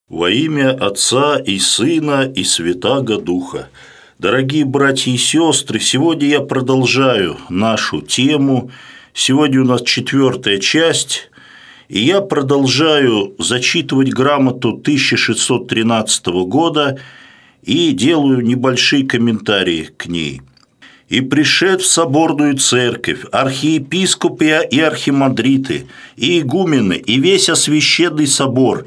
Во имя Отца и Сына и Святаго Духа. Дорогие братья и сестры, сегодня я продолжаю нашу тему. Сегодня у нас 4-я часть, и я продолжаю зачитывать грамоту 1613 года и делаю небольшие комментарии к ней. «И пришед в соборную церковь архиепископы и архимандриты, и игумены, и весь освященный собор,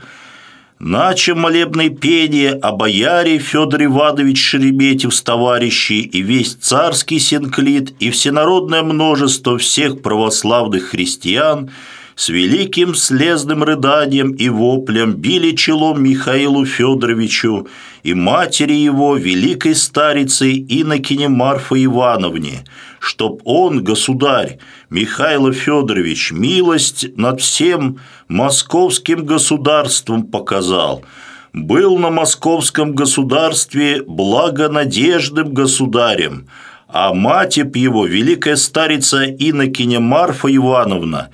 наче молебное пение о бояре Федоре Иванович Шереметьев с товарищи и весь царский синклит и всенародное множество всех православных христиан с великим слезным рыданием и воплем били челом Михаилу Федоровичу и матери его, великой старице инокине Марфе Ивановне, чтоб он, государь Михаил Федорович, милость над всем московским государством показал, был на московском государстве благонадежным государем, а матепь его, великая старица инокиня Марфа Ивановна,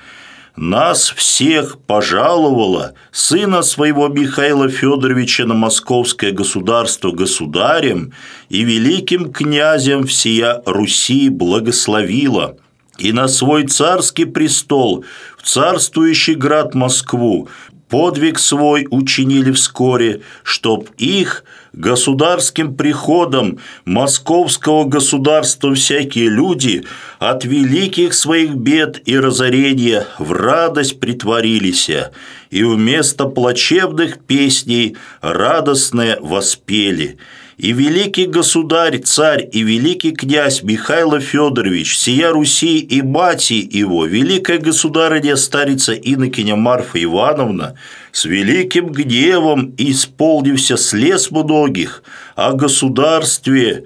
нас всех пожаловала, сына своего Михаила Федоровича на московское государство государем и великим князем всея Руси благословила, и на свой царский престол в царствующий град Москву подвиг свой учинили вскоре, чтоб их государским приходом московского государства всякие люди от великих своих бед и разорения в радость притворились, и вместо плачевных песней радостное воспели. И великий государь, царь и великий князь Михаил Федорович, сия Руси и мати его, великая государыня старица инокиня Марфа Ивановна, с великим гневом исполнився слез многих, о государстве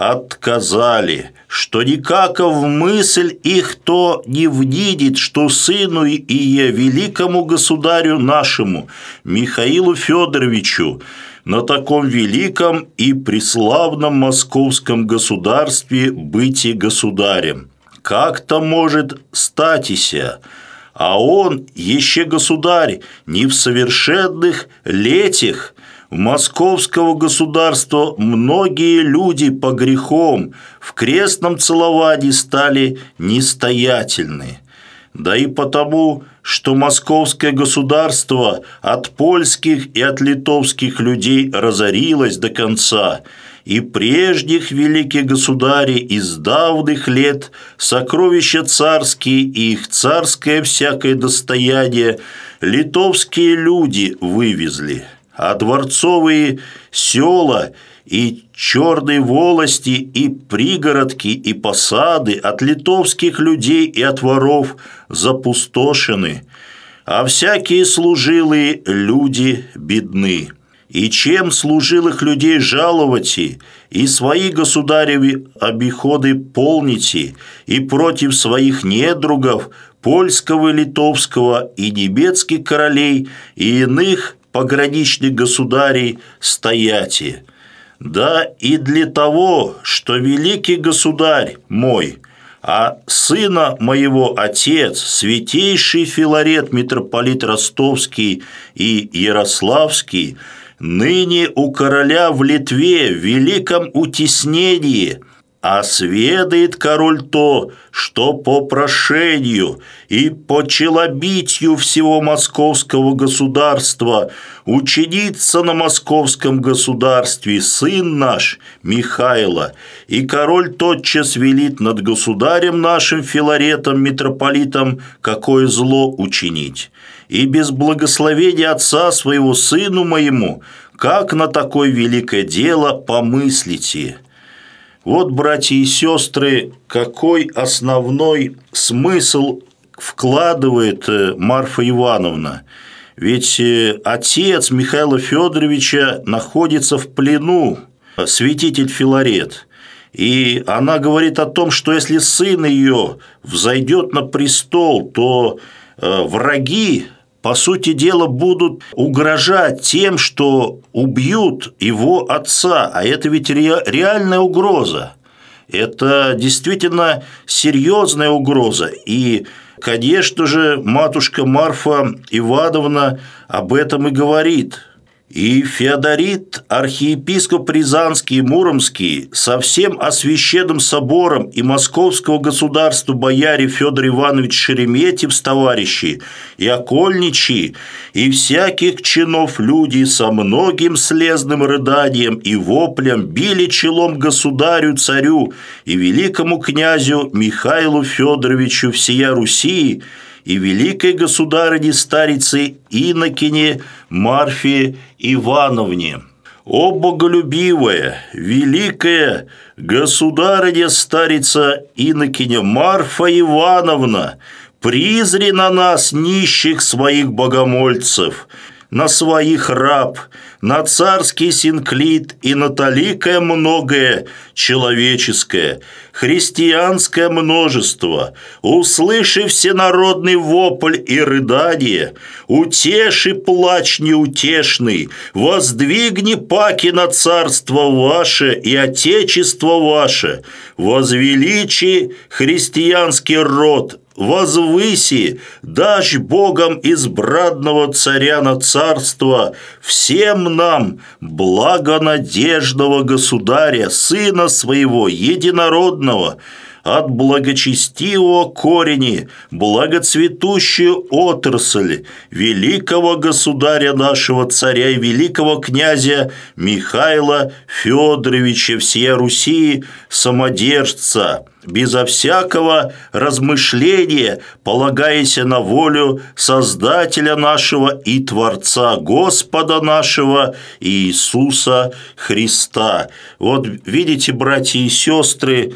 отказали, что никако в мысль их то не внидит, что сыну ие великому государю нашему, Михаилу Федоровичу, на таком великом и преславном московском государстве быти государем. Как-то может статися, а он, еще государь, не в совершенных летях в московского государства многие люди по грехам в крестном целовании стали нестоятельны. Да и потому, что московское государство от польских и от литовских людей разорилось до конца, и прежних великих государей из давних лет сокровища царские и их царское всякое достояние литовские люди вывезли, а дворцовые села и черные волости, и пригородки, и посады от литовских людей и от воров запустошены, а всякие служилые люди бедны. И чем служилых людей жаловати, и свои государеви обиходы полните, и против своих недругов, польского и литовского, и немецких королей, и иных пограничных государей стояти. Да и для того, что великий государь мой, а сына моего отец, святейший Филарет, митрополит Ростовский и Ярославский, ныне у короля в Литве в великом утеснении, а сведает король то, что по прошению и по челобитию всего московского государства учинится на московском государстве сын наш Михайло, и король тотчас велит над государем нашим Филаретом, митрополитом, какое зло учинить, и без благословения отца своего сыну моему, как на такое великое дело помыслите». Вот, братья и сестры, какой основной смысл вкладывает Марфа Ивановна. Ведь отец Михаила Федоровича находится в плену, святитель Филарет. И она говорит о том, что если сын ее взойдет на престол, то враги, по сути дела, будут угрожать тем, что убьют его отца. А это ведь реальная угроза. Это действительно серьезная угроза. И, конечно же, матушка Марфа Ивановна об этом и говорит. И Феодорит, архиепископ Рязанский и Муромский, со всем Освященным собором и Московского государства бояре Федор Иванович Шереметьев с товарищи, и окольничьи, и всяких чинов люди со многим слезным рыданием и воплем били челом государю-царю и великому князю Михаилу Федоровичу всея Руси и великой государыне-старице Иннокене Марфе Ивановне. О боголюбивая, великая государыня-старица Иннокене Марфа Ивановна, призри на нас, нищих своих богомольцев, на своих раб, на царский синклит и на таликое многое человеческое, христианское множество, услыши всенародный вопль и рыдание, утеши плач неутешный, воздвигни паки на царство ваше и отечество ваше, возвеличи христианский род, возвыси, дашь Богом избранного царя на царство всем нам благонадежного государя, сына своего единородного, от благочестивого корени, благоцветущую отрасль великого государя нашего царя и великого князя Михаила Федоровича всея Руси, самодержца, безо всякого размышления, полагаясь на волю Создателя нашего и Творца Господа нашего Иисуса Христа. Вот видите, братья и сестры,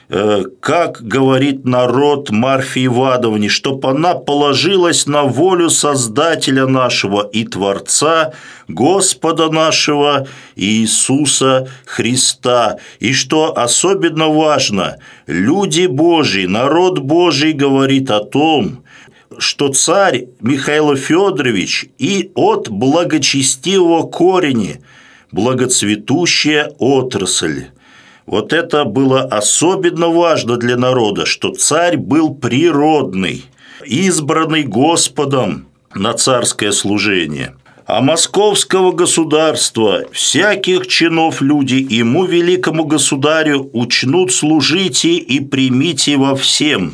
как говорит народ Марфе Ивановне, чтоб она положилась на волю Создателя нашего и Творца, Господа нашего Иисуса Христа. И что особенно важно, люди Божьи, народ Божий говорит о том, что царь Михаил Федорович и от благочестивого корени, благоцветущая отрасль. Вот это было особенно важно для народа, что царь был природный, избранный Господом на царское служение. А московского государства, всяких чинов люди ему, великому государю, учнут служите и примите во всем.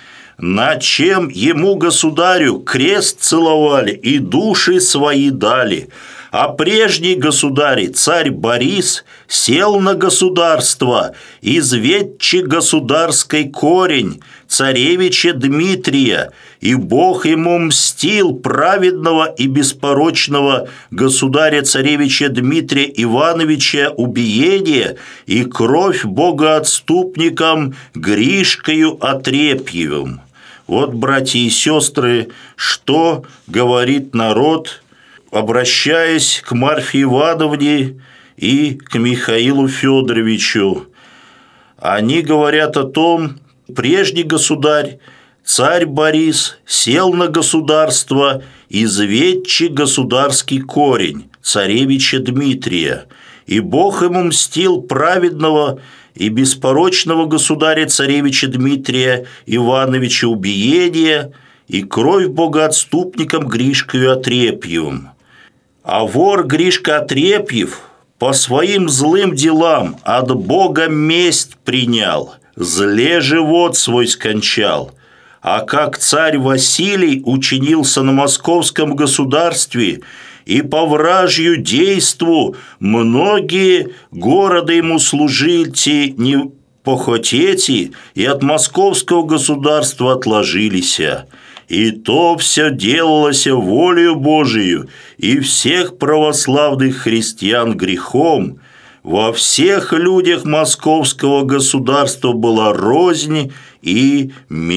На чем ему, государю, крест целовали и души свои дали. А прежний государь, царь Борис, сел на государство, изведчи государской корень, царевича Дмитрия, и Бог ему мстил праведного и беспорочного государя-царевича Дмитрия Ивановича убиение и кровь богоотступникам Гришкою Отрепьевым. Вот, братья и сестры, что говорит народ, обращаясь к Марфе Ивановне и к Михаилу Федоровичу. Они говорят о том, прежний государь, царь Борис, сел на государство, изведчи государский корень, царевича Дмитрия, и Бог ему мстил праведного и беспорочного государя-царевича Дмитрия Ивановича убиение и кровь богоотступникам Гришкою Отрепьевым. А вор Гришка Отрепьев по своим злым делам от Бога месть принял, зле живот свой скончал. А как царь Василий учинился на московском государстве и по вражью действу многие города ему служите не похотети и от московского государства отложились. И то все делалось волею Божию и всех православных христиан грехом. Во всех людях московского государства была рознь и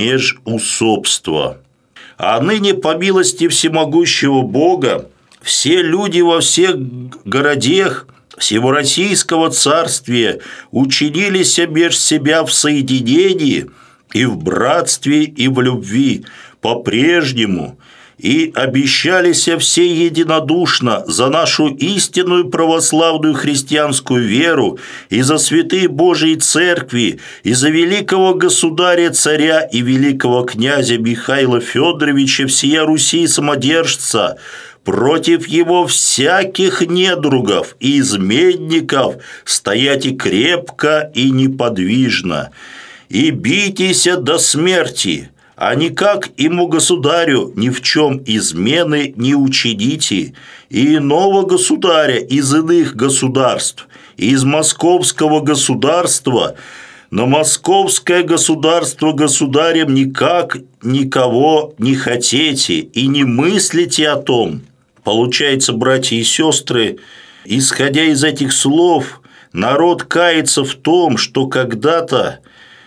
межусобство. А ныне, по милости всемогущего Бога, все люди во всех городах Всероссийского царствия учинились меж себя в соединении и в братстве, и в любви, по-прежнему, и обещались все единодушно за нашу истинную православную христианскую веру и за святые Божьи церкви, и за великого государя-царя и великого князя Михаила Федоровича всея Руси самодержца против его всяких недругов и изменников стояйте крепко и неподвижно, и битесь до смерти, а никак ему государю ни в чем измены не учините, и иного государя из иных государств, из московского государства, но московское государство государем никак никого не хотите и не мыслите о том. Получается, братья и сестры, исходя из этих слов, народ кается в том, что когда-то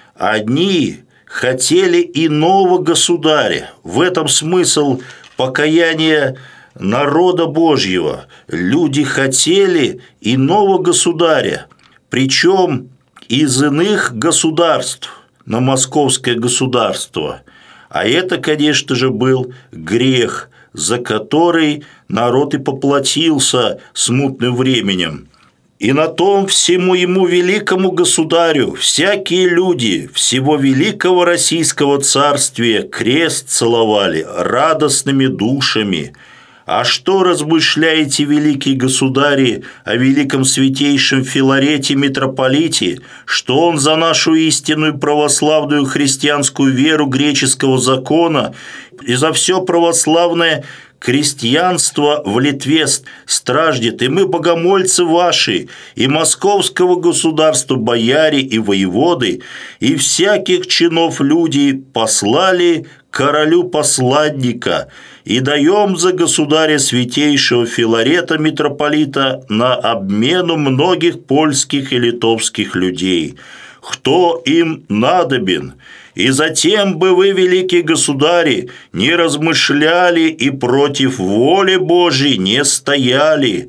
одни хотели иного государя. В этом смысл покаяния народа Божьего. Люди хотели иного государя, причем из иных государств на московское государство. А это, конечно же, был грех, за который народ и поплатился смутным временем. И на том всему ему великому государю всякие люди всего великого российского царствия крест целовали радостными душами. А что размышляете, великие государи, о великом святейшем Филарете митрополите, что он за нашу истинную православную христианскую веру греческого закона и за все православное крестьянство в Литве страждет, и мы, богомольцы ваши, и московского государства бояре и воеводы, и всяких чинов люди послали королю посланника, и даем за государя святейшего Филарета митрополита на обмену многих польских и литовских людей, кто им надобен. И затем бы вы, великие государи, не размышляли и против воли Божией не стояли.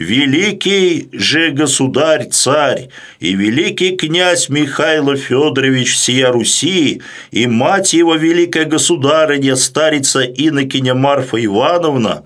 Великий же государь-царь и великий князь Михаил Федорович всея Руси и мать его великая государыня, старица инокиня Марфа Ивановна,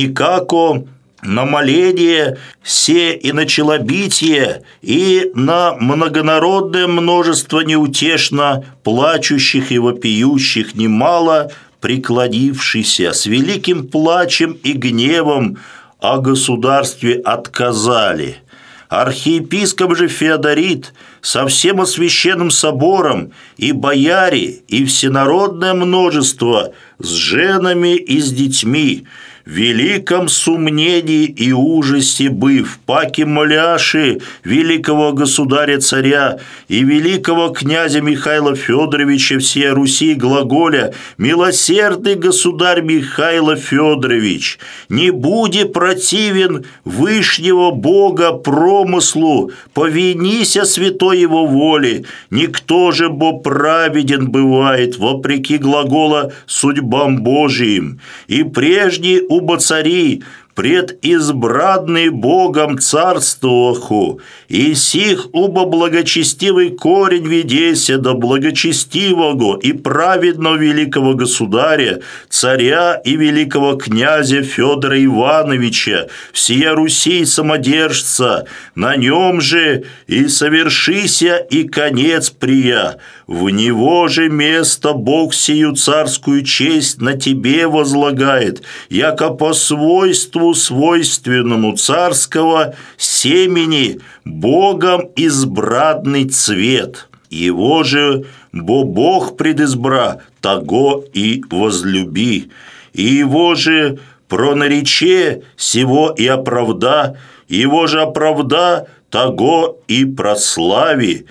никако на моление се и на челобитие, и на многонародное множество неутешно плачущих и вопиющих, немало преклонившихся с великим плачем и гневом о государстве отказали. Архиепископ же Феодорит со всем священным собором и бояре, и всенародное множество с женами и с детьми, в великом сумнении и ужасе быв, паки моляши великого государя-царя и великого князя Михаила Федоровича всея Руси глаголя: «Милосердный государь Михаил Федорович, не буди противен Вышнего Бога промыслу, повинися святой его воли, никто же бо праведен бывает, вопреки глагола судьбам Божиим, и прежде убо цари, пред избранный Богом царствоху, и сих убо благочестивый корень ведеся до благочестивого и праведного великого государя, царя и великого князя Федора Ивановича, всея Руси самодержца, на нем же и совершися и конец прия. В него же место Бог сию царскую честь на тебе возлагает, яко по свойству свойственному царского семени Богом избранный цвет. Его же бо Бог предизбра, того и возлюби. И его же пронарече сего и оправда, его же оправда, того и прослави.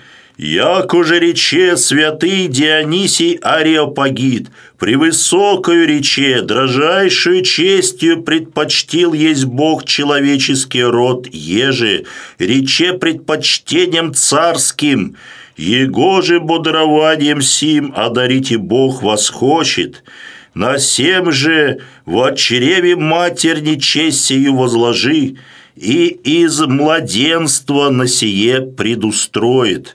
Яко же рече святый Дионисий Ареопагит, превысокою рече, дрожайшую честью предпочтил есть Бог человеческий род, еже, рече предпочтением царским, его же бодрованием сим одарите Бог восхочет. На сем же во чреве матерни честь сию возложи, и из младенства на сие предустроит.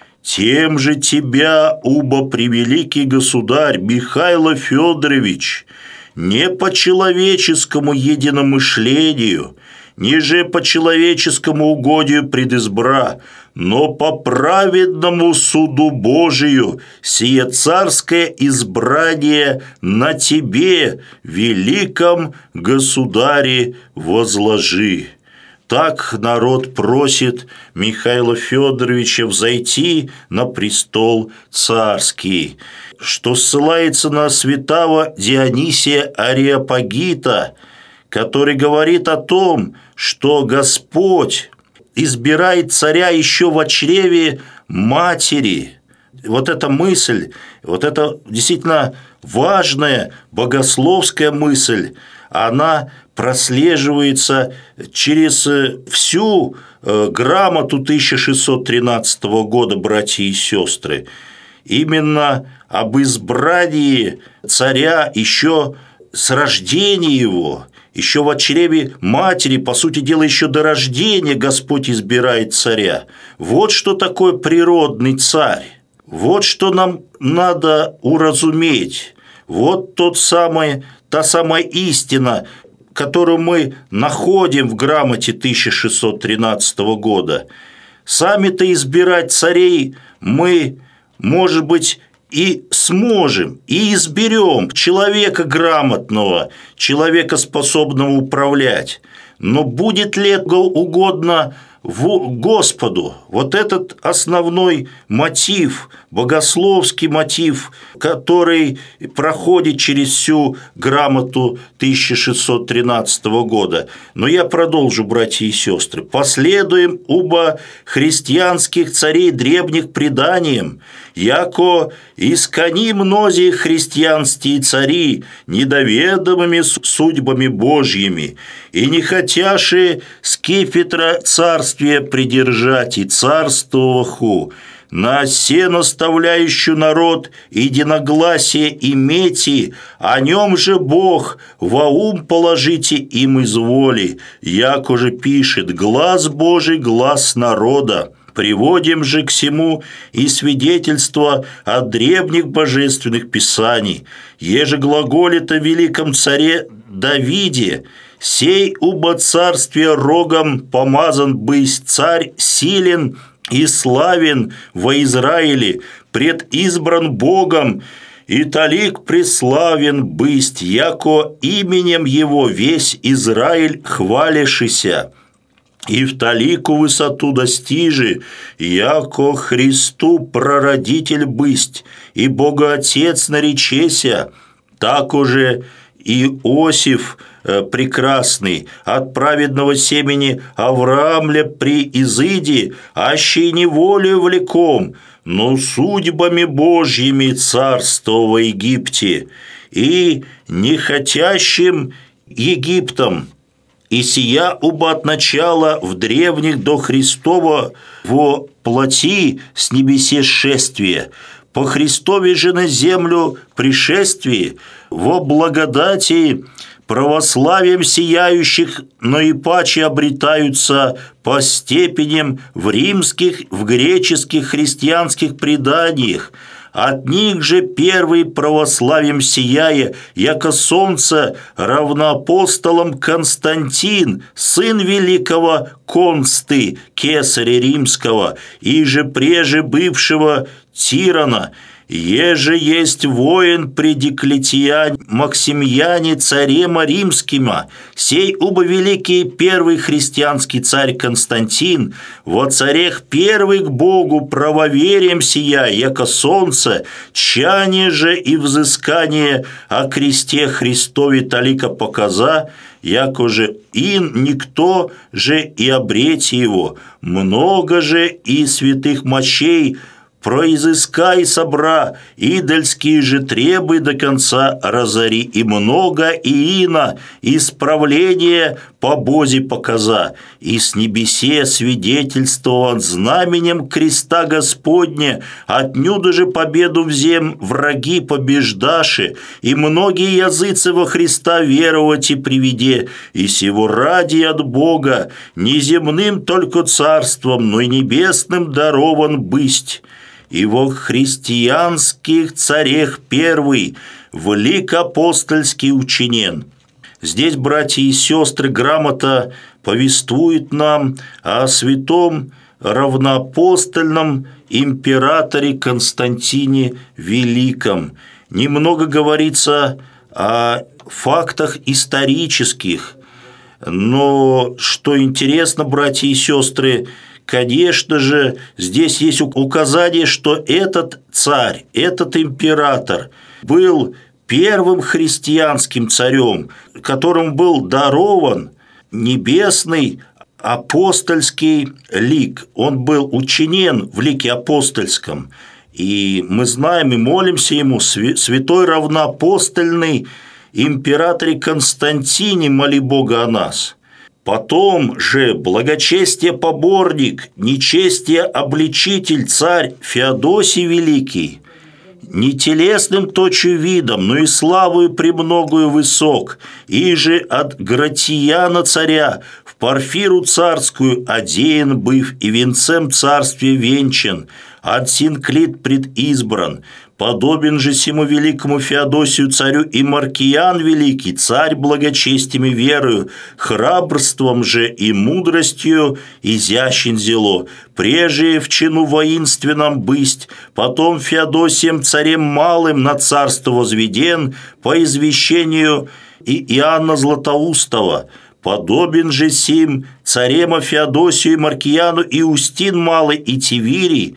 Тем же тебя, убо превеликий государь Михаил Федорович, не по человеческому единомышлению, ниже по человеческому угодию предизбра, но по праведному суду Божию сие царское избрание на тебе, великом государе, возложи». Так народ просит Михаила Федоровича взойти на престол царский, что ссылается на святого Дионисия Ареопагита, который говорит о том, что Господь избирает царя еще в чреве матери. Вот эта мысль, вот эта действительно важная богословская мысль, она прослеживается через всю грамоту 1613 года, братья и сестры. Именно об избрании царя еще с рождения его, еще в чреве матери, по сути дела, еще до рождения Господь избирает царя. Вот что такое природный царь. Вот что нам надо уразуметь. Вот та самая истина, которую мы находим в грамоте 1613 года. Сами-то избирать царей мы, может быть, и сможем, и изберем человека грамотного, человека, способного управлять. Но будет ли это угодно Господу? Вот этот основной мотив, богословский мотив, который проходит через всю грамоту 1613 года. Но я продолжу, братья и сестры. «Последуем оба христианских царей древних преданиям, яко искони мнози христианские цари недоведомыми судьбами Божьими, и не хотяши скипетра царствия придержать и царствоваху, на се наставляющую народ единогласие имейте, о нем же Бог во ум положите им изволи, яко же пишет: глас Божий, глас народа». Приводим же к сему и свидетельство от древних божественных писаний, еже глаголит о великом царе Давиде: «Сей убо царствие рогом помазан бысть царь силен и славен во Израиле, пред избран Богом, и талик преславен бысть, яко именем его весь Израиль хвалешися. И в талику высоту достижи, яко Христу прародитель бысть, и Бога Отец наречеся, так уже Иосиф прекрасный от праведного семени Авраамля при изыди, аще неволею влеком, но судьбами Божьими царство во Египте, и нехотящим Египтом. И сия оба от начала в древних до Христова во плоти с небесе шествия, по Христове же на землю пришествии, во благодати православием сияющих, но и паче обретаются по степеням в римских, в греческих христианских преданиях. От них же первый православием сияя, яко солнце, равноапостолом Константин, сын великого Консты, кесаря римского, и же преже бывшего тирана, еже есть воин при Максимьяне царема римскима, сей убо великий первый христианский царь Константин, во царях первый к Богу правоверием сия, яко солнце, чание же и взыскание о кресте Христове талика показа, яко же никто же и обрете его, много же и святых мощей произыскай собра, идольские же требы до конца разори, и много иина, исправление по Бозе показа, и с небесе свидетельствован знаменем креста Господня, отнюдо же победу взем враги побеждаши, и многие языцы во Христа веровать и приведе, и сего ради от Бога, не земным только царством, но и небесным дарован бысть. И во христианских царях первый, великоапостольский учинен». Здесь, братья и сестры, грамота повествует нам о святом равноапостольном императоре Константине Великом. Немного говорится о фактах исторических, но что интересно, братья и сестры, конечно же, здесь есть указание, что этот царь, этот император был первым христианским царем, которому был дарован небесный апостольский лик. Он был учинен в лике апостольском. И мы знаем и молимся ему: святой равноапостольный императоре Константине, моли Бога о нас. Потом же благочестие поборник, нечестие обличитель царь Феодосий Великий, не телесным точью видом, но и славою премногою высок, и же от Гратияна царя в Парфиру царскую одеян быв и венцем царствия венчан, от Синклит предизбран, подобен же сему великому Феодосию царю и Маркиян Великий, царь благочестием и верою, храбрством же и мудростью изящен зело, преже в чину воинственном бысть, потом Феодосием царем малым на царство возведен по извещению Иоанна Златоустова. Подобен же сим царема Феодосию и Маркияну Иустин малый и Тивирий,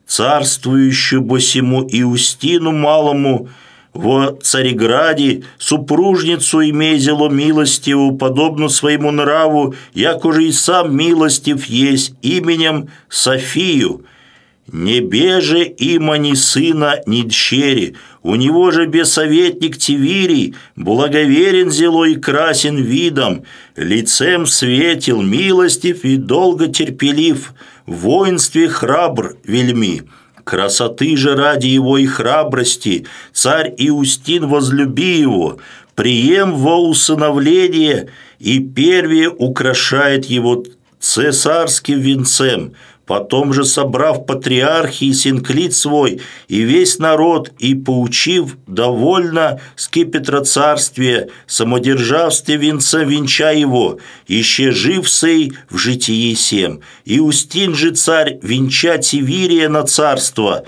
царствующую бо сему Иустину малому во Цареграде, супружницу имея зело милостиву, подобно своему нраву, як уже и сам милостив есть, именем Софию. Не беже има ни сына, ни дщери, у него же бессоветник Тивирий, благоверен зело и красен видом, лицем светил, милостив и долго терпелив, в воинстве храбр вельми. Красоты же ради его и храбрости царь Иустин возлюби его, прием во усыновление и первее украшает его цесарским венцем. Потом же, собрав патриархии синклит свой и весь народ, и поучив довольно скипетра царствия, самодержавстве венца венча его, еще жив сей в житии сем. Иустин же царь венча Тивирия на царство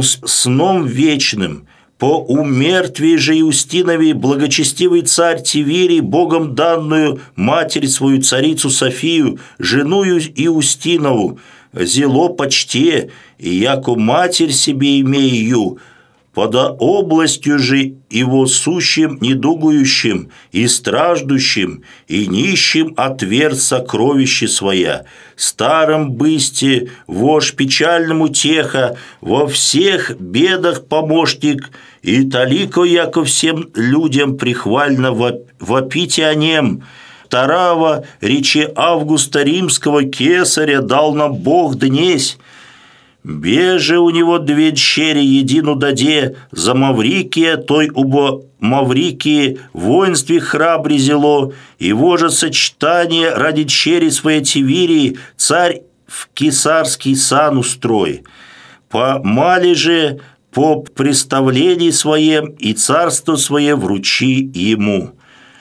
сном вечным. По умертвии же Иустиновей благочестивый царь Тивирий, Богом данную матерь свою царицу Софию, женую Иустинову, зело почте, и яко матерь себе имею, пода областью же его сущим, недугующим и страждущим, и нищим отверз сокровище своя. Старом бысте, вож печальному теха, во всех бедах помощник, и талико, яко всем людям прихвально вопите о нем. Второго речи Августа Римского кесаря дал нам Бог днесь. Беже у него две дщери, едину даде за Маврикия, той убо Маврикии в воинстве храбре зело, его же сочетание ради дщери своей Тивирии царь в кесарский сан устрой. По мали же по представлении своем и царство свое вручи ему.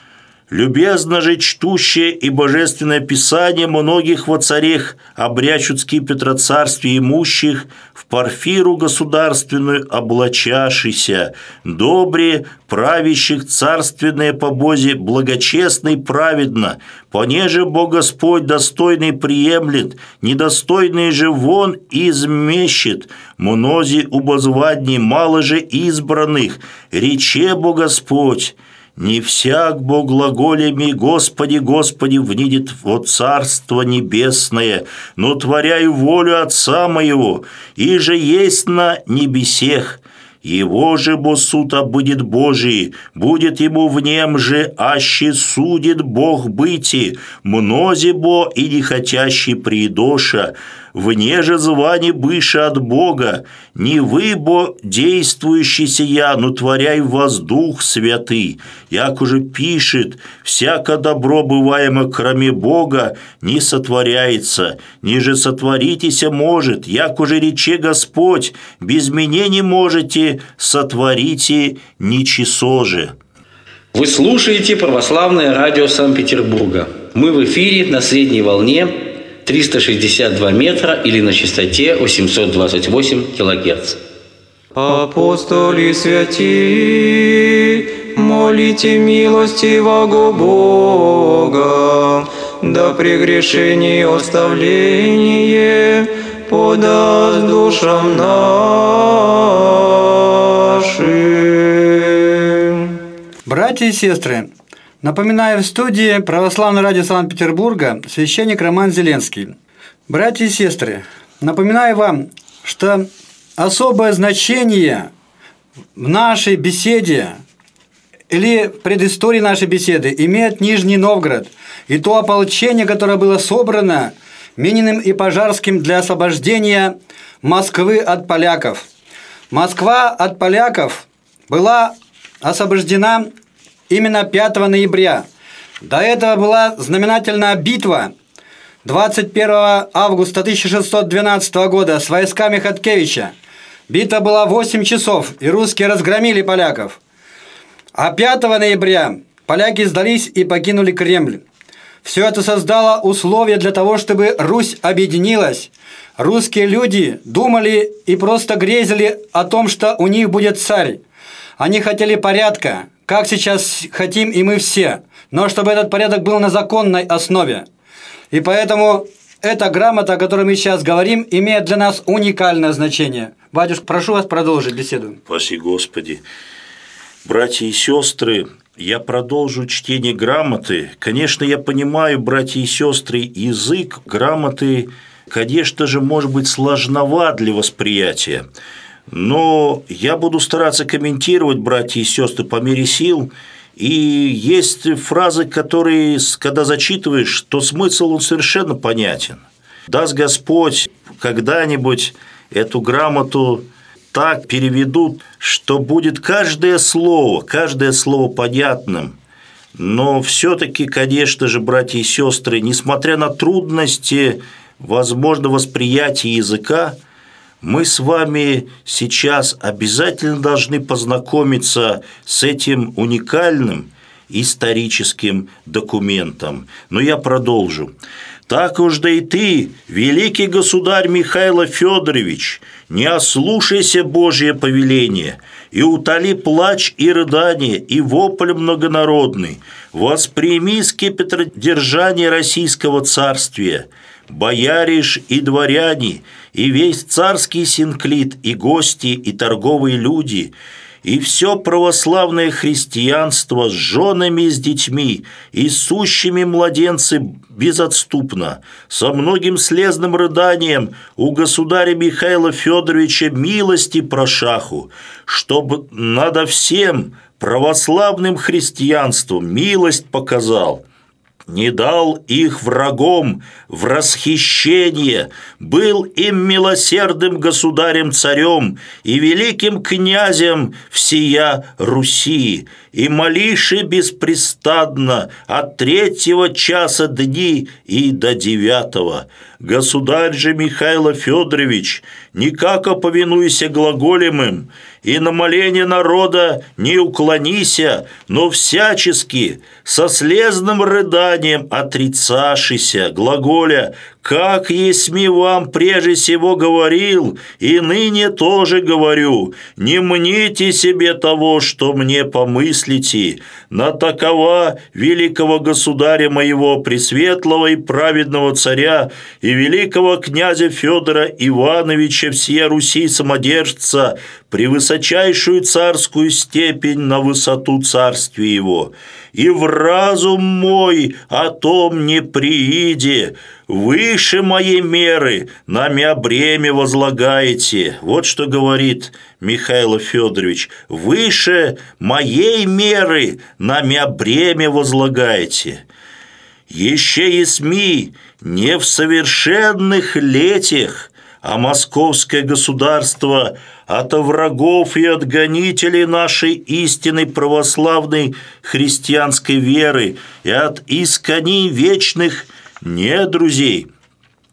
Любезно же чтущее и божественное писание многих во царях обрячут скипетра царствия имущих в Парфиру государственную облачашися, добре правящих царственное по Бозе благочестно и праведно, понеже Бог Господь достойный приемлет, недостойный же вон измещет, мнози убозвадни, мало же избранных, рече Бог Господь. Не всяк бо глаголями «Господи, Господи» внидит во Царство Небесное, но творяю волю Отца моего, и же есть на небесех. Его же бо суд будет Божий, будет ему в нем же, аще судит Бог быти, мнози бо и нехотящий приидоша, вне же звани быше от Бога, не вы бо действующий сия, но творяй воздух святый, як уже пишет, всяко добро бываемо кроме Бога не сотворяется, ниже сотворитеся может, як уже рече Господь, без меня не можете, сотворите ничего же. Вы слушаете Православное радио Санкт-Петербурга. Мы в эфире на средней волне 362 метра или на частоте 828 килогерц. Апостоли святи, молите милостивого Бога, да прегрешение оставление подаст душам нашим. Братья и сестры, напоминаю, в студии Православное радио Санкт-Петербурга священник Роман Зеленский. Братья и сестры, напоминаю вам, что особое значение в нашей беседе или в предыстории нашей беседы имеет Нижний Новгород и то ополчение, которое было собрано Мининым и Пожарским для освобождения Москвы от поляков. Москва от поляков была освобождена именно 5 ноября. До этого была знаменательная битва 21 августа 1612 года с войсками Хаткевича. Битва была 8 часов, и русские разгромили поляков. А 5 ноября поляки сдались и покинули Кремль. Все это создало условия для того, чтобы Русь объединилась. Русские люди думали и просто грезили о том, что у них будет царь. Они хотели порядка, как сейчас хотим и мы все, но чтобы этот порядок был на законной основе. И поэтому эта грамота, о которой мы сейчас говорим, имеет для нас уникальное значение. Батюшка, прошу вас продолжить беседу. Спаси Господи. Братья и сестры, я продолжу чтение грамоты. Конечно, я понимаю, братья и сестры, язык грамоты, конечно же, может быть сложноват для восприятия. Но я буду стараться комментировать, братья и сестры, по мере сил. И есть фразы, которые, когда зачитываешь, то смысл он совершенно понятен. Даст Господь, когда-нибудь эту грамоту так переведут, что будет каждое слово понятным. Но все-таки, конечно же, братья и сестры, несмотря на трудности, возможно, восприятия языка, мы с вами сейчас обязательно должны познакомиться с этим уникальным историческим документом. Но я продолжу. «Так уж да и ты, великий государь Михаил Федорович, не ослушайся Божие повеление, и утоли плач и рыдание, и вопль многонародный, восприми скипетродержание российского царствия, бояриш и дворяне, и весь царский синклит, и гости, и торговые люди, и все православное христианство с женами и с детьми, и сущими младенцы безотступно, со многим слезным рыданием у государя Михаила Федоровича милости прошаху, чтобы надо всем православным христианством милость показал, не дал их врагом в расхищение, был им милосердным государем-царем и великим князем всея Руси, и молиши беспрестанно от 3 часа дни и до 9. Государь же Михаил Федорович, никако повинуйся глаголемым, и на моление народа не уклонися, но всячески со слезным рыданием отрицашися, глаголя, как есми вам прежде всего говорил, и ныне тоже говорю, не мните себе того, что мне помыслите, на такова великого государя моего, пресветлого и праведного царя, и великого князя Федора Ивановича всея Руси самодержца, превысочайшую царскую степень на высоту царствия его. И в разум мой о том не прииде, выше моей меры на мя бремя возлагаете». Вот что говорит Михаил Федорович. «Выше моей меры на мя бремя возлагаете. Еще есми не в совершенных летях, а московское государство от врагов и от гонителей нашей истинной православной христианской веры и от искони вечных не друзей,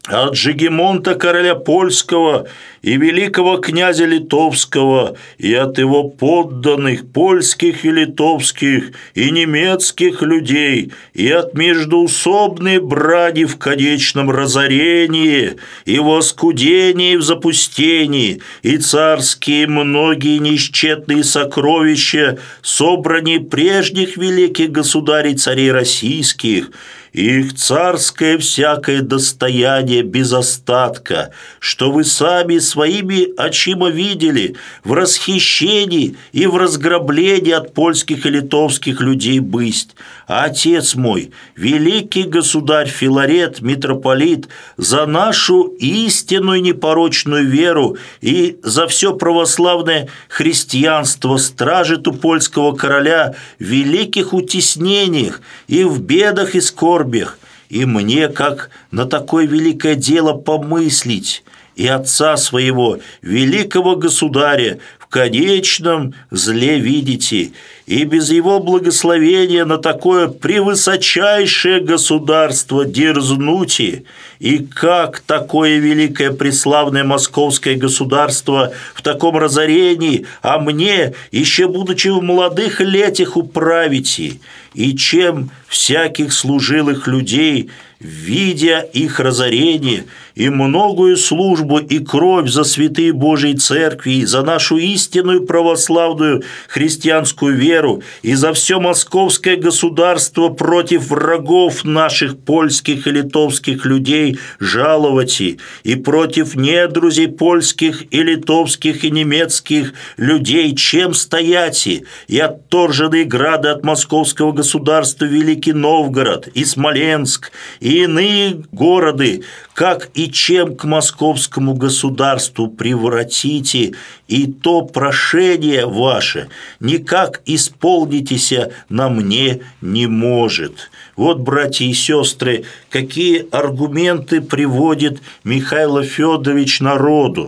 от Жигемонта короля польского и великого князя литовского, и от его подданных польских и литовских и немецких людей, и от междоусобной брани в конечном разорении и в оскудении в запустении, и царские многие неисчетные сокровища, собрани прежних великих государей царей российских, их царское всякое достояние без остатка, что вы сами своими очима видели в расхищении и в разграблении от польских и литовских людей бысть. А отец мой, великий государь Филарет, митрополит, за нашу истинную непорочную веру и за все православное христианство стражит у польского короля в великих утеснениях и в бедах и скорбях, и мне, как на такое великое дело помыслить, и отца своего, великого государя, в конечном зле видите, и без его благословения на такое превысочайшее государство дерзнути, и как такое великое преславное московское государство в таком разорении, а мне, еще будучи в молодых летях, управите, и чем всяких служилых людей, видя их разорение и многую службу и кровь за святые Божьей Церкви, и за нашу истинную православную христианскую веру, и за все московское государство против врагов наших польских и литовских людей жаловати, и против недрузей польских и литовских и немецких людей чем стояти, и отторженные грады от московского государства Великий Новгород и Смоленск, и иные города, как и чем к московскому государству превратите, и то прошение ваше никак исполнитеся на мне не может». Вот, братья и сестры, какие аргументы приводит Михаил Федорович народу.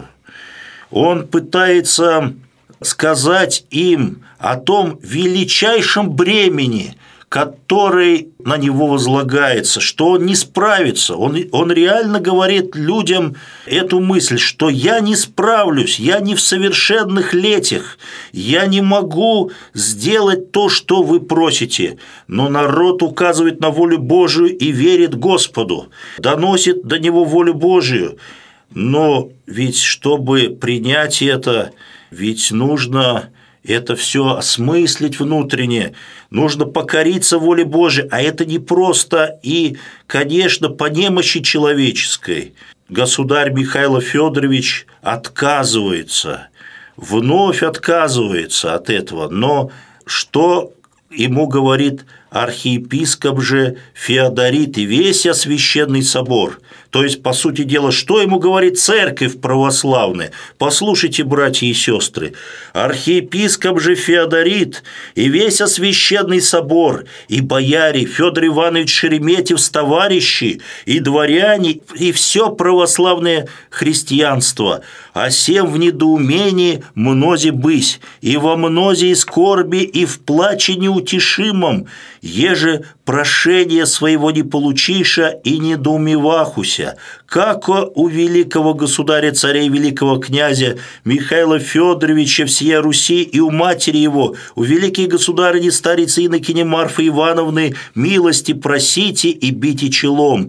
Он пытается сказать им о том величайшем бремени, который на него возлагается, что он не справится. Он реально говорит людям эту мысль, что я не справлюсь, я не в совершенных летях, я не могу сделать то, что вы просите. Но народ указывает на волю Божию и верит Господу, доносит до него волю Божию. Но ведь чтобы принять это, ведь нужно это все осмыслить внутренне, нужно покориться воле Божией, а это непросто и, конечно, по немощи человеческой. Государь Михаил Федорович отказывается, вновь отказывается от этого, но что ему говорит архиепископ же Феодорит и весь Священный собор? То есть, по сути дела, что ему говорит церковь православная? Послушайте, братья и сестры, архиепископ же Феодорит и весь Священный собор, и бояре Федор Иванович Шереметьев с товарищи, и дворяне, и все православное христианство, а сем в недоумении мнози бысь, и во мнози скорби, и в плаче неутешимом, еже прошение своего не получиша и недоумевахуся, как у великого государя царя и великого князя Михаила Федоровича всея Руси и у матери его, у великой государыни старицы инокини Марфы Ивановны, милости просите и бите челом.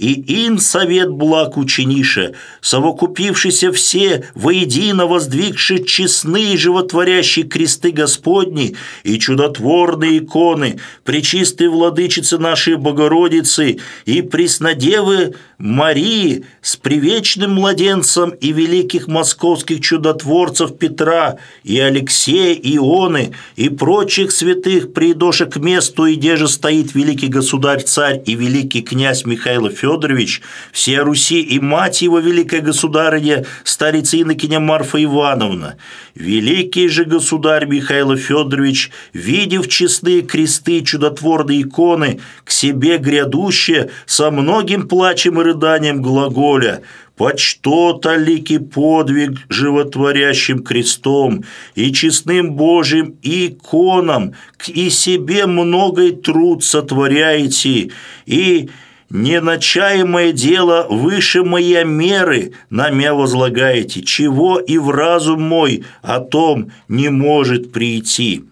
И ин совет благ учениша, совокупившися все воедино воздвигши честные животворящие кресты Господни и чудотворные иконы пречистой владычицы нашей Богородицы и Преснодевы Марии с привечным младенцем и великих московских чудотворцев Петра и Алексея и Ионы и прочих святых придоша к месту, и где же стоит великий государь-царь и великий князь Михаил Федорович, всея Руси и мать его великая государыня, старица инокиня Марфа Ивановна. Великий же государь Михаил Федорович, видев честные кресты и чудотворные иконы, к себе грядущие, со многим плачем и рыданием глаголя: «Почто таликий подвиг животворящим крестом и честным Божьим иконам, и себе многой труд сотворяете, и неначаемое дело выше моей меры на мя возлагаете, чего и в разум мой о том не может прийти».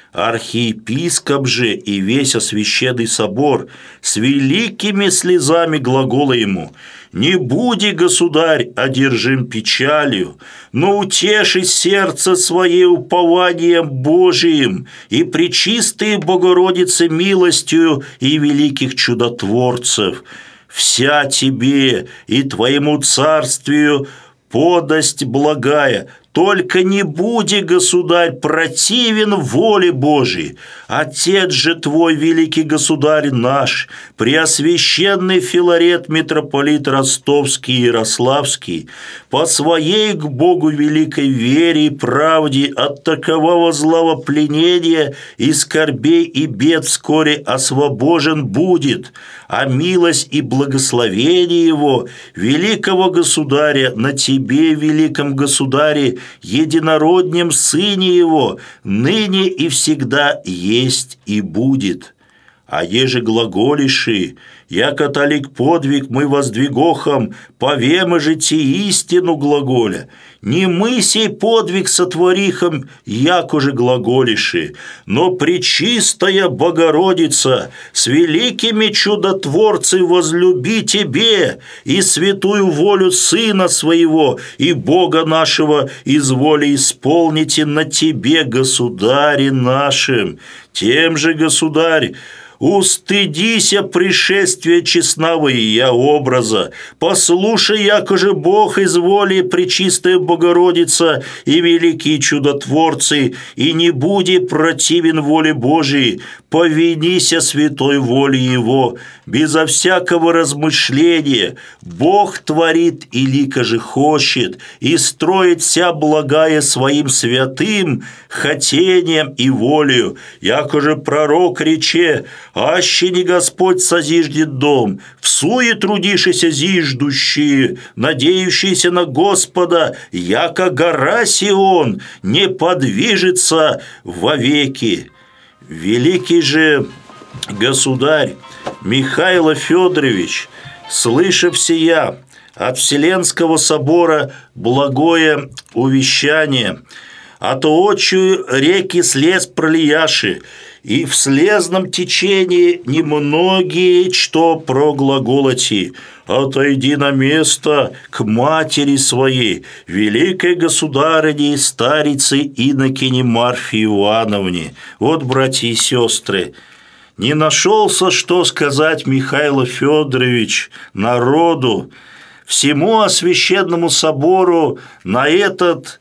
Архиепископ же и весь освященный собор с великими слезами глагола ему: «Не буди, государь, одержим печалью, но утеши сердце свое упованием Божиим и пречистой Богородице милостью и великих чудотворцев. Вся тебе и твоему царствию подасть благая, только не буди, государь, противен воле Божией. Отец же твой, великий государь наш, преосвященный Филарет, митрополит Ростовский и Ярославский, по своей к Богу великой вере и правде от такового злого пленения и скорбей и бед вскоре освобожен будет, а милость и благословение его, великого государя, на тебе, великом государе, единороднем Сыне Его, ныне и всегда есть и будет. А еже глаголиши, я католик подвиг мы воздвигохом, повема же те истину глаголя. Не мы сей подвиг сотворихом, яко же глаголиши, но пречистая Богородица с великими чудотворцы возлюби тебе и святую волю Сына Своего и Бога нашего изволи исполните на тебе, государе нашим. Тем же, государь, устыдися пришествия честного я образа, послушай, яко же Бог изволи пречистая Богородица и великие чудотворцы, и не буди противен воле Божией, повинися святой воле Его, безо всякого размышления. Бог творит и лика же хочет, и строит вся благая своим святым хотением и волею, яко же пророк рече: «Аще не Господь созиждет дом, всуе трудишися зиждущие, надеющиеся на Господа, яко гора Сион, не подвижется вовеки». Великий же государь Михаил Федорович, слышав сия от Вселенского собора благое увещание, от очию реки слез пролияши, и в слезном течении немногие, что проглаголоти: «Отойди на место к матери своей, великой государыне и старице инокине Марфе Ивановне». Вот, братья и сестры, не нашелся, что сказать Михаил Федорович народу, всему освященному собору на этот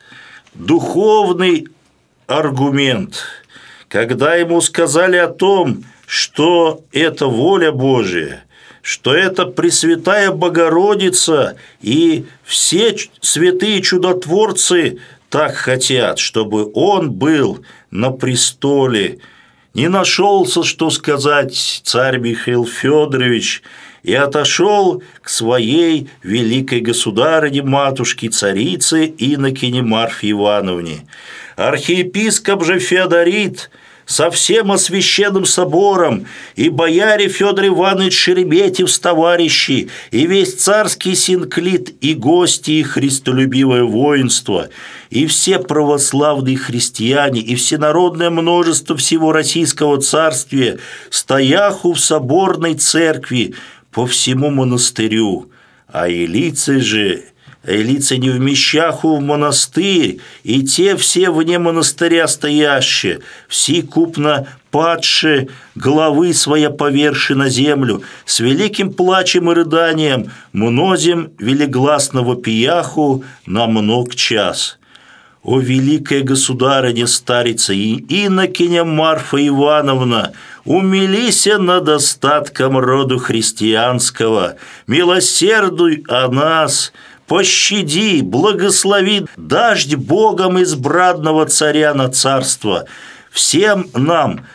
духовный аргумент, когда ему сказали о том, что это воля Божия, что это Пресвятая Богородица и все святые чудотворцы так хотят, чтобы он был на престоле. Не нашелся, что сказать царь Михаил Федорович, и отошел к своей великой государыне, матушке, царице инокине Марфе Ивановне. Архиепископ же Феодорит со всем освященным собором, и бояре Федор Иванович Шереметьев с товарищи, и весь царский синклит, и гости, и христолюбивое воинство, и все православные христиане, и всенародное множество всего Российского царствия, стояху в соборной церкви по всему монастырю, а елицы же, не вмещаху в монастырь, и те все вне монастыря стоящие, все купно падшие, головы своя поверши на землю, с великим плачем и рыданием, мнозим велигласного пияху на мног час. О, великая государыня, старица и инокиня Марфа Ивановна, умилися над остатком роду христианского, милосердуй о нас, пощади, благослови, дождь Богом избранного царя на царство, всем нам,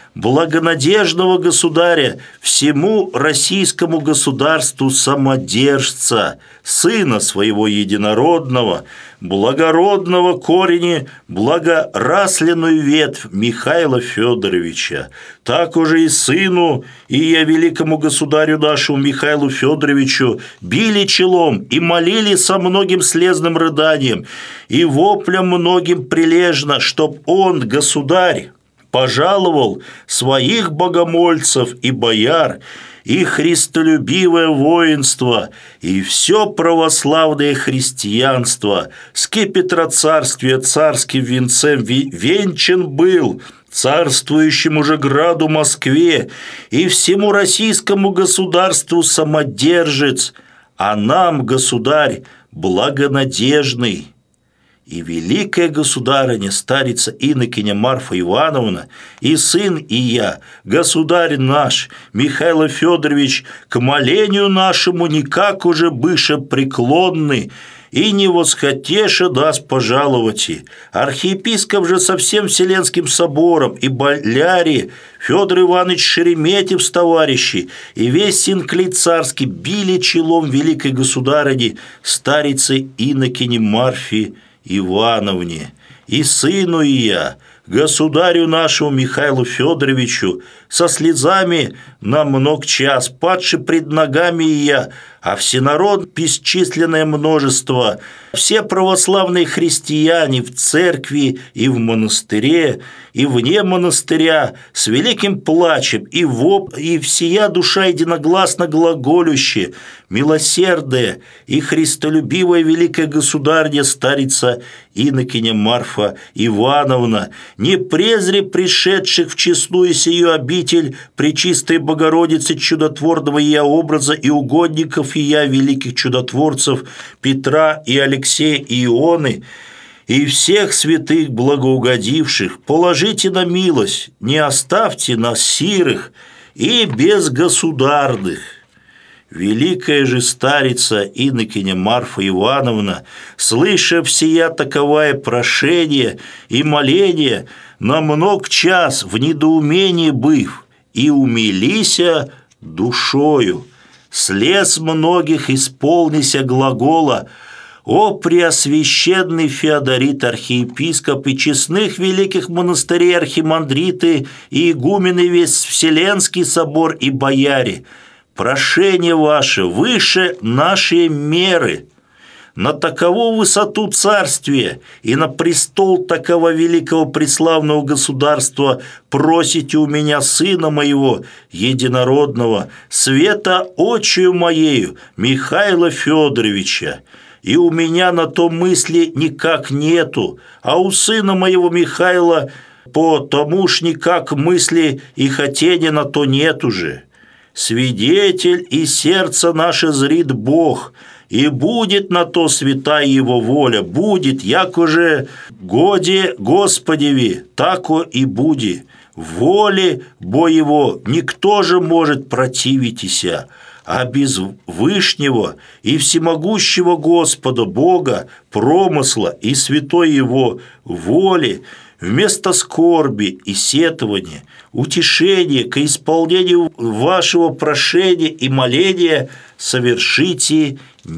благонадежного государя, всему российскому государству самодержца, сына своего единородного, благородного корени, благорасленную ветвь Михаила Федоровича, так уже и сыну, и я великому государю нашему Михаилу Федоровичу били челом и молили со многим слезным рыданием и воплем многим прилежно, чтоб он, государь, пожаловал своих богомольцев и бояр, и христолюбивое воинство, и все православное христианство, скипетроцарствие царским венцем венчан был, царствующему же граду Москве и всему российскому государству самодержец, а нам, государь, благонадежный. И великая государыня, старица инокиня Марфа Ивановна, и сын и я, государь наш, Михаил Федорович, к молению нашему никак уже быше преклонны, и не восхотеше даст пожаловать. Архиепископ же со всем Вселенским собором и боляре Федор Иванович Шереметьев с товарищи и весь синклит царский били челом великой государыне, старицы инокине Марфе Ивановне, и сыну и я, государю нашему Михаилу Федоровичу, со слезами на много час, падши пред ногами и я, а всенарод бесчисленное множество, все православные христиане в церкви и в монастыре, и вне монастыря, с великим плачем и всея душа единогласно глаголюще, милосердная и христолюбивая великая государня, старица инокиня Марфа Ивановна, не презри пришедших в честную сию обитель Пречистой Богородицы чудотворного ее образа и угодников ее великих чудотворцев Петра и Алексея и Ионы, и всех святых благоугодивших, положите на милость, не оставьте нас сирых и безгосударных. Великая же старица инокиня Марфа Ивановна, слыша всея таковое прошение и моление, на много час в недоумении быв, и умилися душою, слез многих исполнися глагола: «О преосвященный Феодорит архиепископ и честных великих монастырей архимандриты и игумены весь Вселенский собор и бояре, прошение ваше выше нашей меры. На такову высоту царствия и на престол такого великого преславного государства просите у меня сына моего единородного, света очию моею, Михаила Федоровича. И у меня на то мысли никак нету, а у сына моего Михаила по тому ж никак мысли и хотения на то нету же. Свидетель и сердце наше зрит Бог, и будет на то святая его воля, будет, яко же годе Господеви, тако и буди. Воле бо его никто же может противитеся, а без Вышнего и всемогущего Господа Бога, промысла и святой его воли, вместо скорби и сетования, утешения к исполнению вашего прошения и моления совершите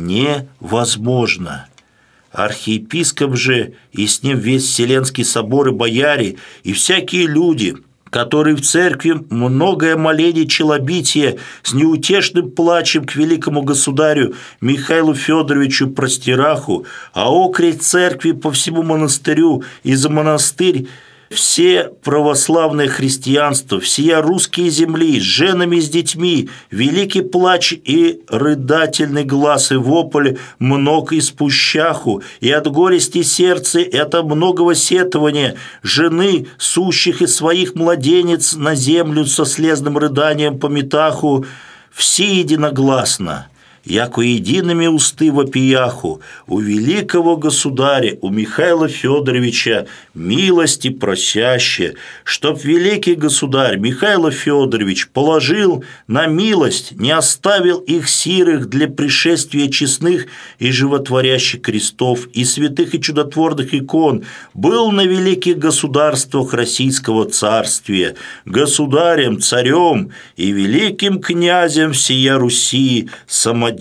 невозможно. Архиепископ же и с ним весь Вселенский собор и бояре, и всякие люди, которые в церкви многое моление челобития с неутешным плачем к великому государю Михаилу Федоровичу простираху, а окрест церкви по всему монастырю и за монастырь все православное христианство, всея русские земли, с женами и с детьми, великий плач и рыдательный глаз и вопль много испущаху, и от горести сердца, и от многого сетования жены, сущих из своих младенец на землю со слезным рыданием пометаху, все единогласно. яко едиными усты вопияху, у великого государя, у Михаила Федоровича, милости просяще, чтоб великий государь Михаил Федорович положил на милость, не оставил их сирых для пришествия честных и животворящих крестов и святых и чудотворных икон, был на великих государствах Российского царствия, государем, царем и великим князем всея Руси, самодержцем.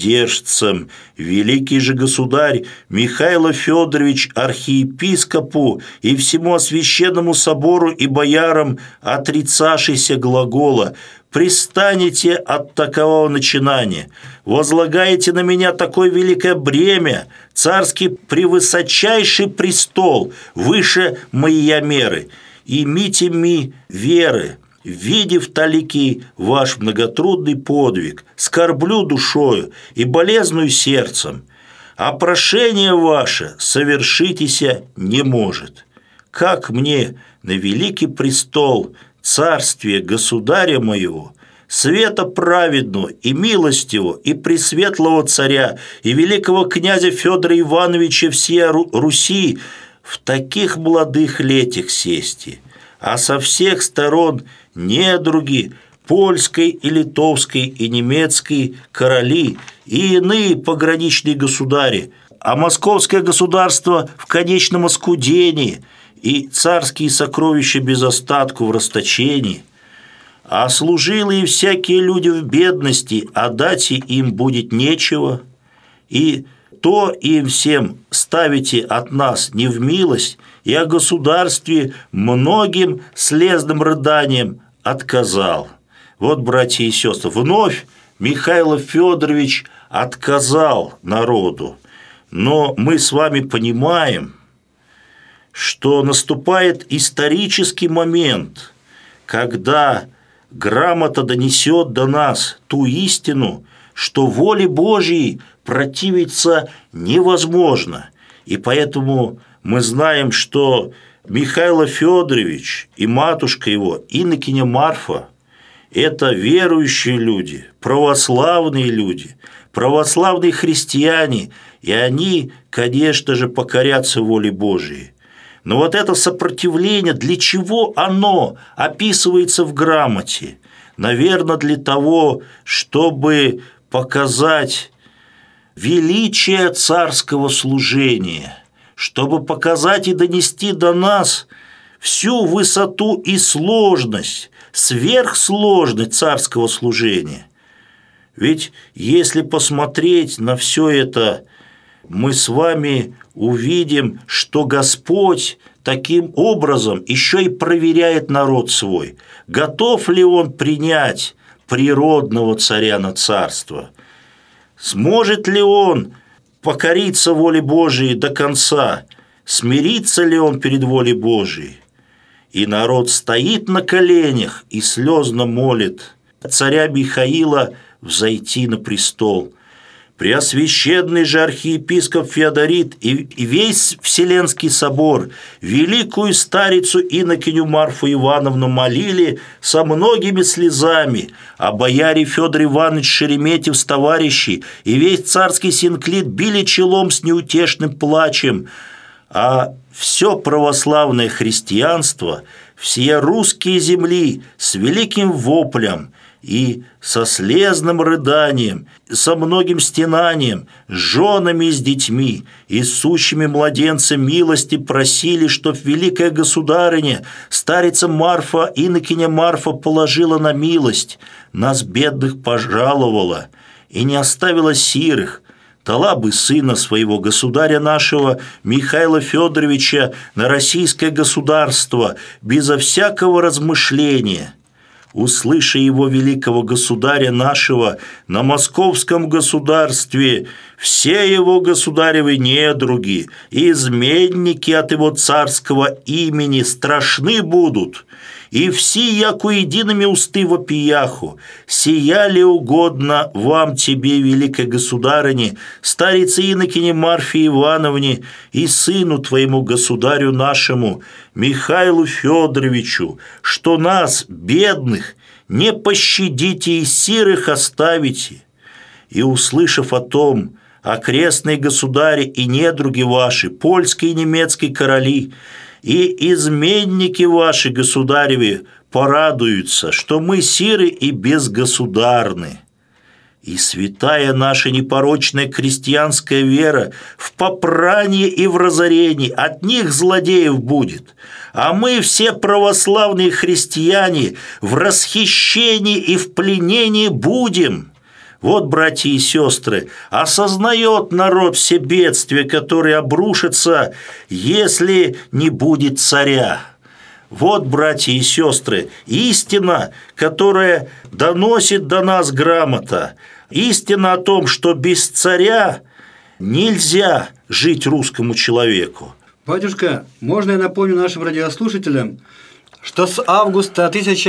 Великий же государь Михаил Федорович архиепископу и всему священному собору и боярам отрицавшийся глагола: «Пристанете от такового начинания, возлагаете на меня такое великое бремя, царский превысочайший престол, выше моей меры, имите ми веры». Видев таликий ваш многотрудный подвиг, скорблю душою и болезную сердцем, а прошение ваше совершитеся не может. Как мне на великий престол царствия государя моего, света праведного и милостивого и пресветлого царя и великого князя Федора Ивановича всей Руси в таких молодых летях сести, а со всех сторон недруги польской и литовской и немецкой короли и иные пограничные государи, а московское государство в конечном оскудении и царские сокровища без остатку в расточении, а служилые всякие люди в бедности, а дать им будет нечего, и то им всем ставите от нас не в милость, и о государстве многим слезным рыданием отказал. Вот, братья и сестры, вновь Михаил Федорович отказал народу, но мы с вами понимаем, что наступает исторический момент, когда грамота донесет до нас ту истину, что воле Божьей противиться невозможно, и поэтому мы знаем, что Михаил Федорович и матушка его, инокиня Марфа, это верующие люди, православные христиане, и они, конечно же, покорятся воле Божией. Но вот это сопротивление, для чего оно описывается в грамоте? Наверное, для того, чтобы показать величие царского служения, чтобы показать и донести до нас всю высоту и сложность, сверхсложность царского служения. Ведь если посмотреть на все это, мы с вами увидим, что Господь таким образом еще и проверяет народ свой, готов ли он принять природного царя на царство, сможет ли он покориться воле Божией до конца, смирится ли он перед волей Божией. И народ стоит на коленях и слезно молит царя Михаила взойти на престол. Преосвященный же архиепископ Феодорит и весь Вселенский собор великую старицу инокиню Марфу Ивановну молили со многими слезами, а бояре Федор Иванович Шереметьев с товарищи и весь царский синклит били челом с неутешным плачем, а все православное христианство, все русские земли с великим воплем и со слезным рыданием, со многим стенанием, с женами и с детьми, и с сущими младенцем милости просили, чтоб великая государыня, старица Марфа, инокиня Марфа положила на милость, нас бедных пожаловала и не оставила сирых, дала бы сына своего государя нашего Михаила Федоровича на российское государство безо всякого размышления. Услыша его великого государя нашего на московском государстве, все его государевы недруги и изменники от его царского имени страшны будут, и все, яко едиными усты вопияху, сия ли угодно вам, тебе, великой государыне, старице инокине Марфе Ивановне и сыну твоему государю нашему, Михаилу Федоровичу, что нас, бедных, не пощадите и сирых оставите, И, услышав о том, окрестные государи и недруги ваши, польские и немецкие короли, и изменники ваши, государеви, порадуются, что мы сиры и безгосударны. И святая наша непорочная крестьянская вера в попрании и в разорении от них злодеев будет, а мы все православные христиане в расхищении и в пленении будем. Вот, братья и сестры, осознает народ все бедствия, которые обрушатся, если не будет царя. Вот, братья и сестры, истина, которая доносит до нас грамота, истина о том, что без царя нельзя жить русскому человеку. Батюшка, можно я напомню нашим радиослушателям, что с августа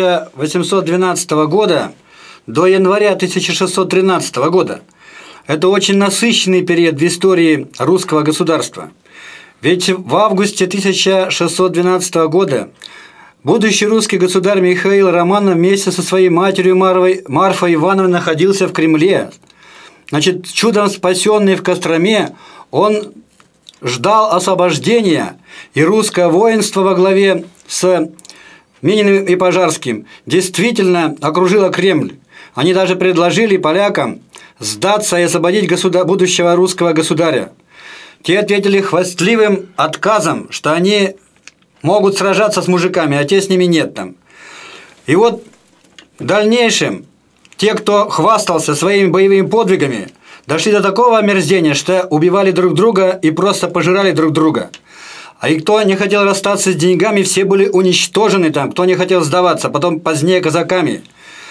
1812 года до января 1613 года это очень насыщенный период в истории русского государства. Ведь в августе 1612 года будущий русский государь Михаил Романов вместе со своей матерью Марфой Ивановной находился в Кремле. Значит, чудом спасенный в Костроме, он ждал освобождения, и русское воинство во главе с Мининым и Пожарским действительно окружило Кремль. Они даже предложили полякам сдаться и освободить будущего русского государя. Те ответили хвастливым отказом, что они могут сражаться с мужиками, а те с ними нет там. И вот в дальнейшем те, кто хвастался своими боевыми подвигами, дошли до такого омерзения, что убивали друг друга и просто пожирали друг друга. А и кто не хотел расстаться с деньгами, все были уничтожены там, кто не хотел сдаваться, потом позднее казаками.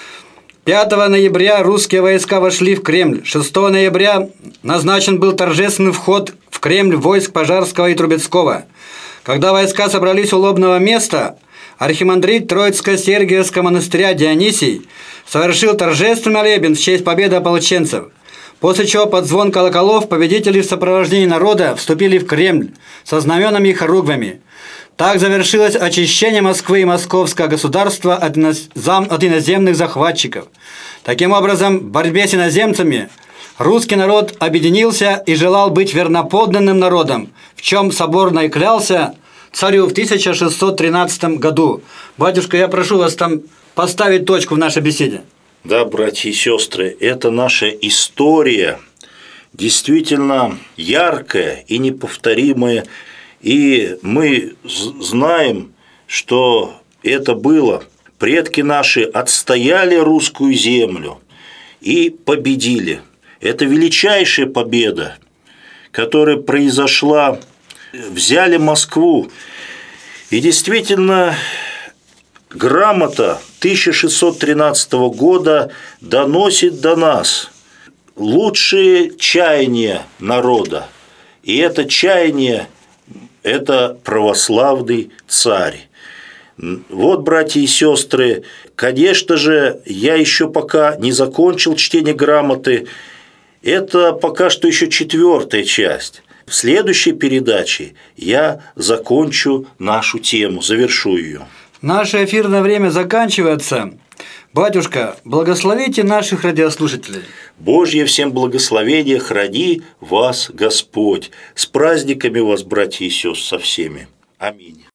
5 ноября русские войска вошли в Кремль. 6 ноября назначен был торжественный вход в Кремль войск Пожарского и Трубецкого. Когда войска собрались у лобного места, архимандрит Троицко-Сергиевского монастыря Дионисий совершил торжественный молебен в честь победы ополченцев, после чего под звон колоколов победители в сопровождении народа вступили в Кремль со знаменами и хоругвями. Так завершилось очищение Москвы и московского государства от иноземных захватчиков. Таким образом, в борьбе с иноземцами русский народ объединился и желал быть верноподданным народом, в чем соборно и клялся царю в 1613 году. Батюшка, я прошу вас там поставить точку в нашей беседе. Да, братья и сестры, это наша история, действительно яркая и неповторимая. И мы знаем, что это было. Предки наши отстояли русскую землю и победили. Это величайшая победа, которая произошла. Взяли Москву. И действительно, грамота 1613 года доносит до нас лучшие чаяния народа. И это чаяние – это православный царь. Вот, братья и сестры, конечно же, я еще пока не закончил чтение грамоты. Это пока что еще 4-я часть. В следующей передаче я закончу нашу тему, завершу ее. Наше эфирное время заканчивается. Батюшка, благословите наших радиослушателей. Божье всем благословение, храни вас Господь. С праздниками вас, братья и сестры, со всеми. Аминь.